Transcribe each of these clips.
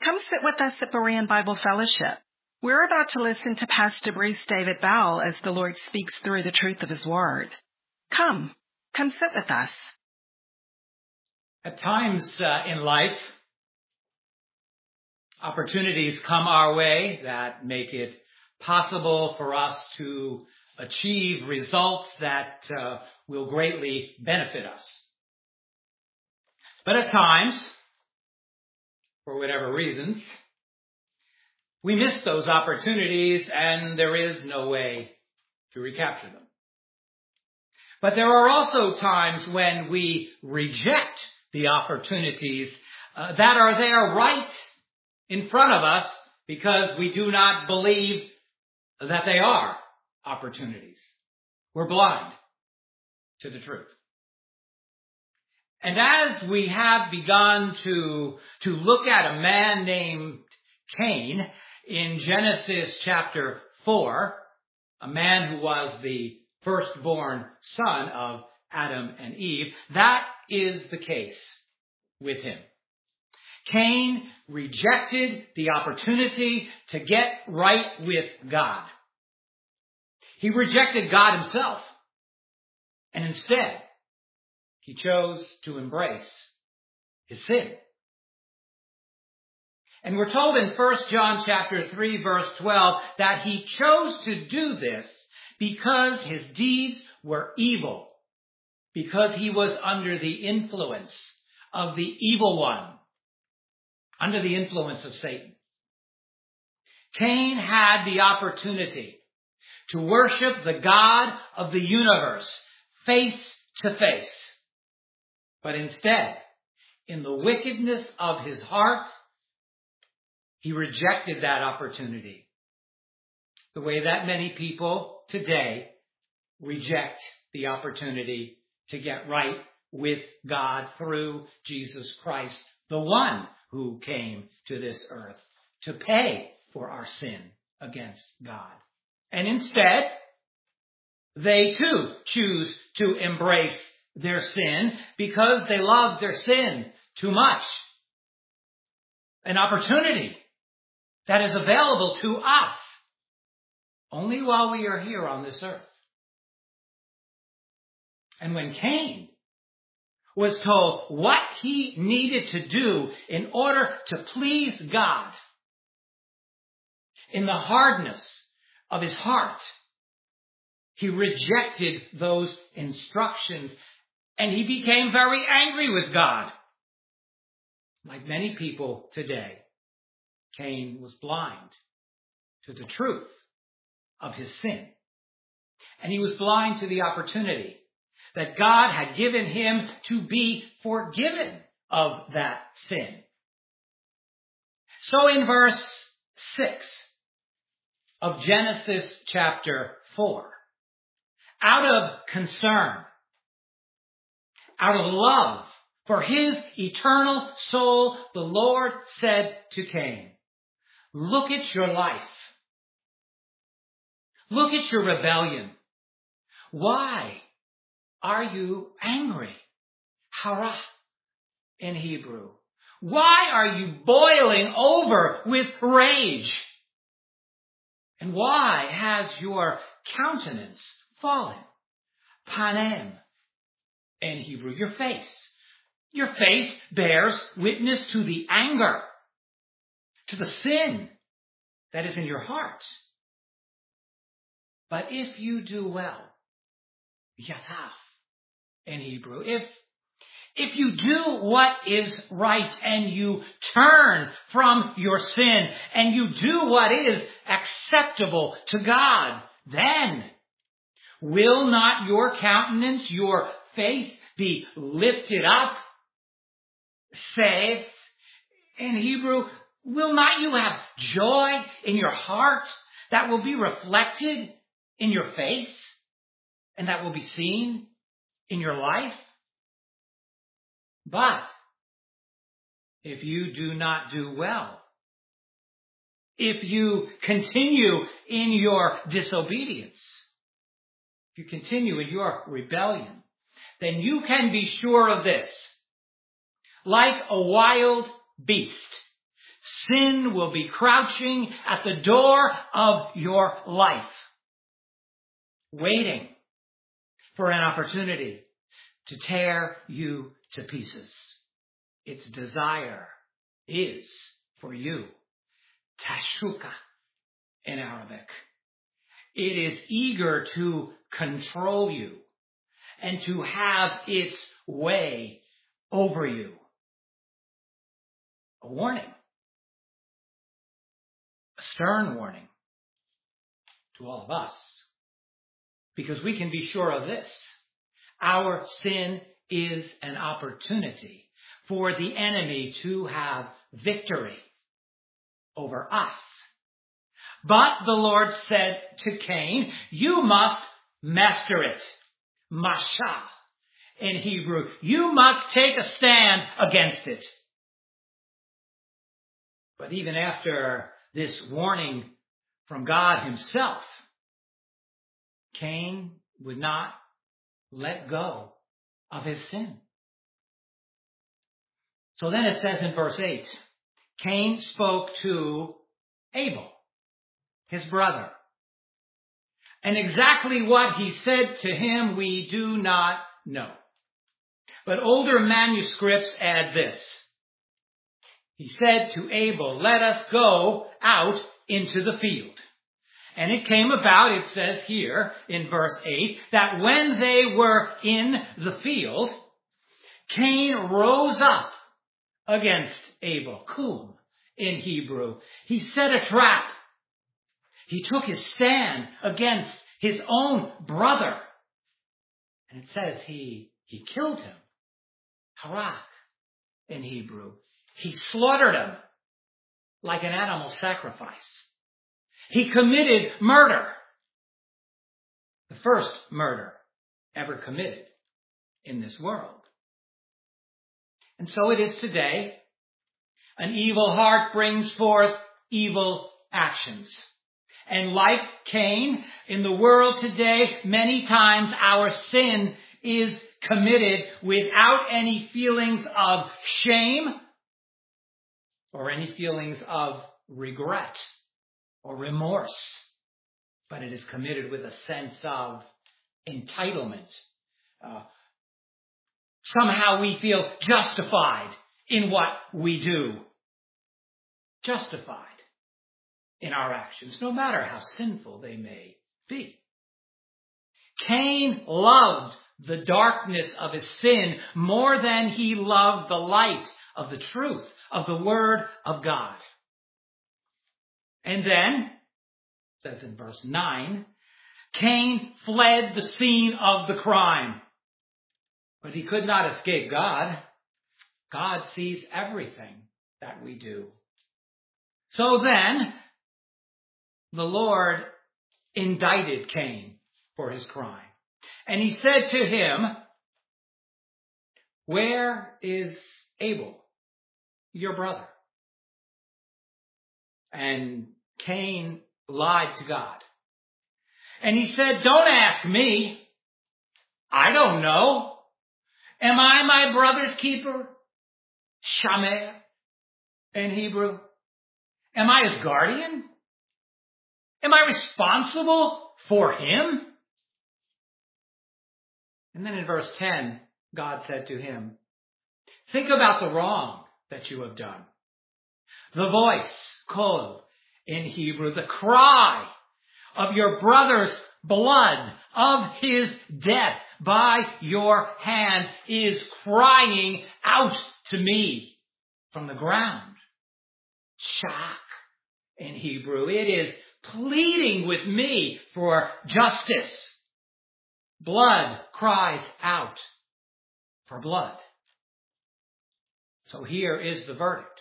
Come sit with us at Berean Bible Fellowship. We're about to listen to Pastor Bruce David Bowell as the Lord speaks through the truth of His Word. Come sit with us. At times in life, opportunities come our way that make it possible for us to achieve results that will greatly benefit us. But at times, for whatever reasons, we miss those opportunities and there is no way to recapture them. But there are also times when we reject the opportunities that are there right in front of us because we do not believe that they are opportunities. We're blind to the truth. And as we have begun to look at a man named Cain in Genesis chapter 4, a man who was the firstborn son of Adam and Eve, that is the case with him. Cain rejected the opportunity to get right with God. He rejected God himself, and instead, he chose to embrace his sin. And we're told in 1 John chapter 3 verse 12 that he chose to do this because his deeds were evil, because he was under the influence of the evil one, under the influence of Satan. Cain had the opportunity to worship the God of the universe face to face. But instead, in the wickedness of his heart, he rejected that opportunity. The way that many people today reject the opportunity to get right with God through Jesus Christ, the one who came to this earth to pay for our sin against God. And instead, they too choose to embrace their sin because they love their sin too much. An opportunity that is available to us only while we are here on this earth. And when Cain was told what he needed to do in order to please God, in the hardness of his heart, he rejected those instructions and he became very angry with God. Like many people today, Cain was blind to the truth of his sin. And he was blind to the opportunity that God had given him to be forgiven of that sin. So in verse 6 of Genesis chapter 4, out of concern, out of love for his eternal soul, the Lord said to Cain, "Look at your life. Look at your rebellion. Why are you angry?" Hara in Hebrew. Why are you boiling over with rage? And why has your countenance fallen? Panem in Hebrew, your face. Your face bears witness to the anger, to the sin that is in your heart. But if you do well, yataf in Hebrew, if you do what is right and you turn from your sin and you do what is acceptable to God, then will not your countenance, your face be lifted up? Saith in Hebrew, will not you have joy in your heart that will be reflected in your face and that will be seen in your life? But if you do not do well, if you continue in your disobedience, if you continue in your rebellion, then you can be sure of this. Like a wild beast, sin will be crouching at the door of your life, waiting for an opportunity to tear you to pieces. Its desire is for you, tashuka in Arabic. It is eager to control you and to have its way over you. A warning, a stern warning to all of us, because we can be sure of this. Our sin is an opportunity for the enemy to have victory over us. But the Lord said to Cain, you must master it. Masha in Hebrew. You must take a stand against it. But even after this warning from God himself, Cain would not let go of his sin. So then it says in verse 8, Cain spoke to Abel, his brother. And exactly what he said to him, we do not know. But older manuscripts add this. He said to Abel, let us go out into the field. And it came about, it says here in verse 8, that when they were in the field, Cain rose up against Abel, kum in Hebrew. He set a trap. He took his stand against his own brother. And it says he killed him. Harak in Hebrew. He slaughtered him like an animal sacrifice. He committed murder. The first murder ever committed in this world. And so it is today. An evil heart brings forth evil actions. And like Cain, in the world today, many times our sin is committed without any feelings of shame or any feelings of regret or remorse. But it is committed with a sense of entitlement. Somehow we feel justified in what we do. Justified in our actions, no matter how sinful they may be. Cain loved the darkness of his sin more than he loved the light of the truth of the Word of God. And then, it says in verse 9, Cain fled the scene of the crime. But he could not escape God. God sees everything that we do. So then, the Lord indicted Cain for his crime. And he said to him, where is Abel, your brother? And Cain lied to God. And he said, don't ask me. I don't know. Am I my brother's keeper? Shamer in Hebrew. Am I his guardian? Am I responsible for him? And then in verse 10, God said to him, think about the wrong that you have done. The voice, kol in Hebrew, the cry of your brother's blood, of his death by your hand is crying out to me from the ground. Shak in Hebrew. It is pleading with me for justice. Blood cries out for blood. So here is the verdict.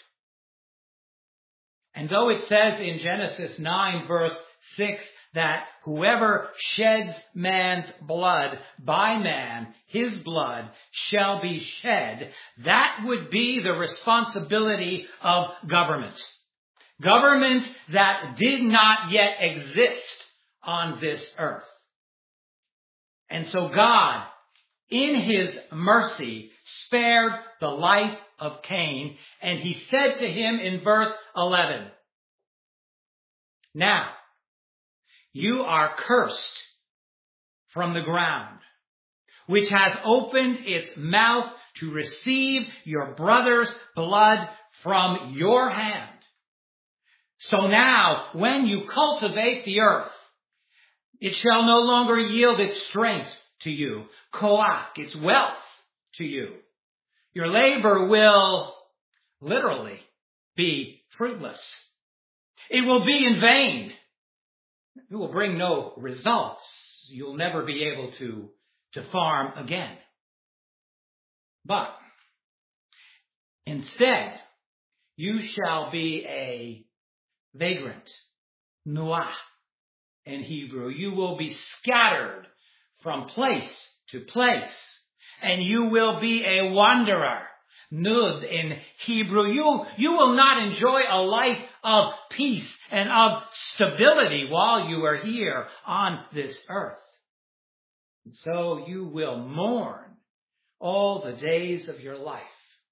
And though it says in Genesis 9 verse 6 that whoever sheds man's blood, by man his blood shall be shed, that would be the responsibility of government. Government that did not yet exist on this earth. And so God, in his mercy, spared the life of Cain, and he said to him in verse 11, "Now, you are cursed from the ground, which has opened its mouth to receive your brother's blood from your hand. So now, when you cultivate the earth, it shall no longer yield its strength to you, koach, its wealth to you. Your labor will literally be fruitless. It will be in vain. It will bring no results. You'll never be able to farm again. But instead, you shall be a vagrant, nuah in Hebrew. You will be scattered from place to place, and you will be a wanderer, nud in Hebrew. You will not enjoy a life of peace and of stability while you are here on this earth. And so you will mourn all the days of your life."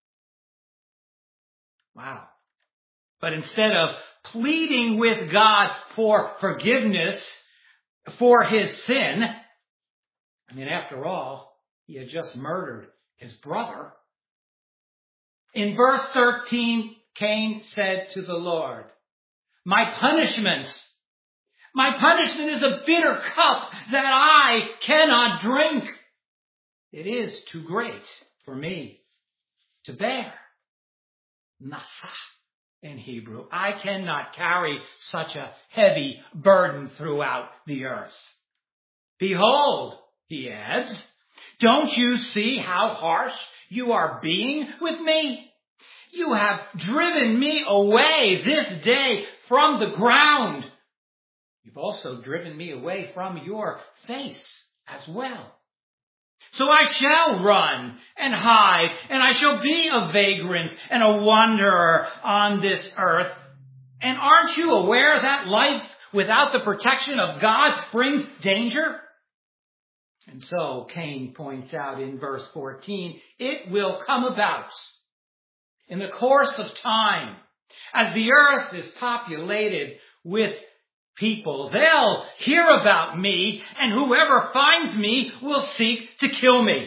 Wow. But instead of pleading with God for forgiveness for his sin, after all, he had just murdered his brother. In verse 13, Cain said to the Lord, My punishment is a bitter cup that I cannot drink. It is too great for me to bear. Nasa in Hebrew. I cannot carry such a heavy burden throughout the earth. Behold, he adds, don't you see how harsh you are being with me? You have driven me away this day from the ground. You've also driven me away from your face as well. So I shall run and hide, and I shall be a vagrant and a wanderer on this earth. And aren't you aware that life without the protection of God brings danger? And so Cain points out in verse 14, it will come about in the course of time, as the earth is populated with people, they'll hear about me, and whoever finds me will seek to kill me.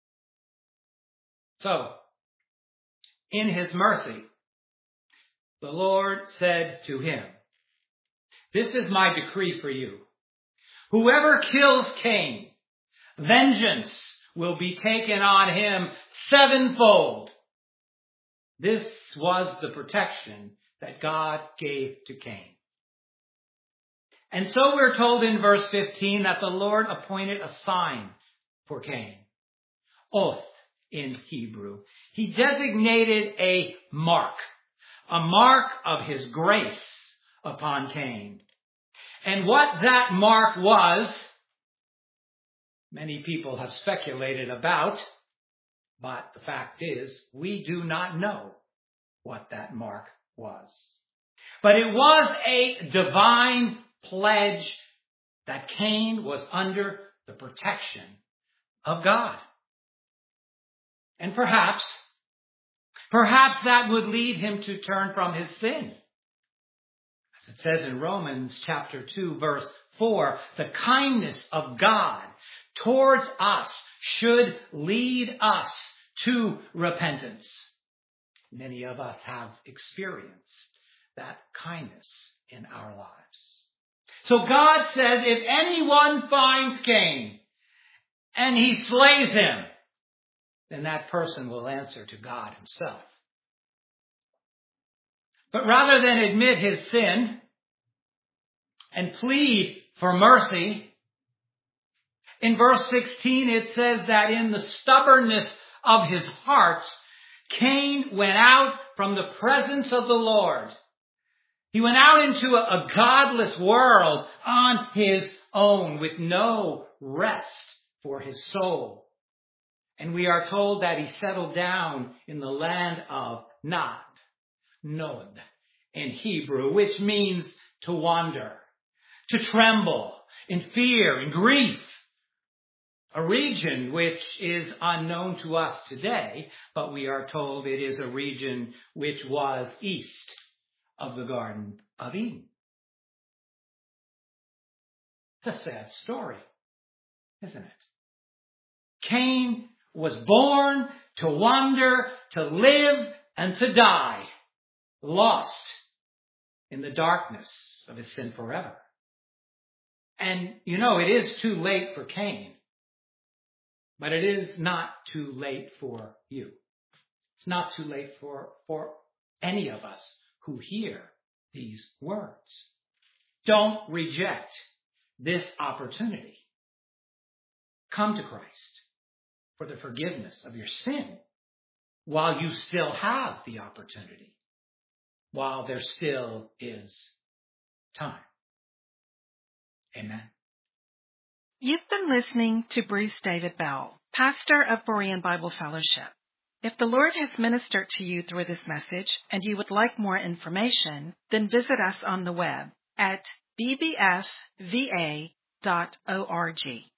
So, in his mercy, the Lord said to him, this is my decree for you. Whoever kills Cain, vengeance will be taken on him sevenfold. This was the protection that God gave to Cain. And so we're told in verse 15 that the Lord appointed a sign for Cain. Oath in Hebrew. He designated a mark of his grace upon Cain. And what that mark was, many people have speculated about, but the fact is, we do not know what that mark was. But it was a divine pledge that Cain was under the protection of God. And perhaps that would lead him to turn from his sin. As it says in Romans chapter 2, verse 4, the kindness of God towards us should lead us to repentance. Many of us have experienced that kindness in our lives. So God says, if anyone finds Cain and he slays him, then that person will answer to God himself. But rather than admit his sin and plead for mercy, in verse 16 it says that in the stubbornness of his heart, Cain went out from the presence of the Lord. He went out into a godless world on his own with no rest for his soul. And we are told that he settled down in the land of Nod in Hebrew, which means to wander, to tremble in fear and grief. a region which is unknown to us today, but we are told it is a region which was east of the Garden of Eden. It's a sad story, isn't it? Cain was born to wander, to live, and to die, lost in the darkness of his sin forever. And it is too late for Cain, but it is not too late for you. It's not too late for any of us who hear these words. Don't reject this opportunity. Come to Christ for the forgiveness of your sin while you still have the opportunity, while there still is time. Amen. You've been listening to Bruce David Bell, pastor of Berean Bible Fellowship. If the Lord has ministered to you through this message and you would like more information, then visit us on the web at bbfva.org.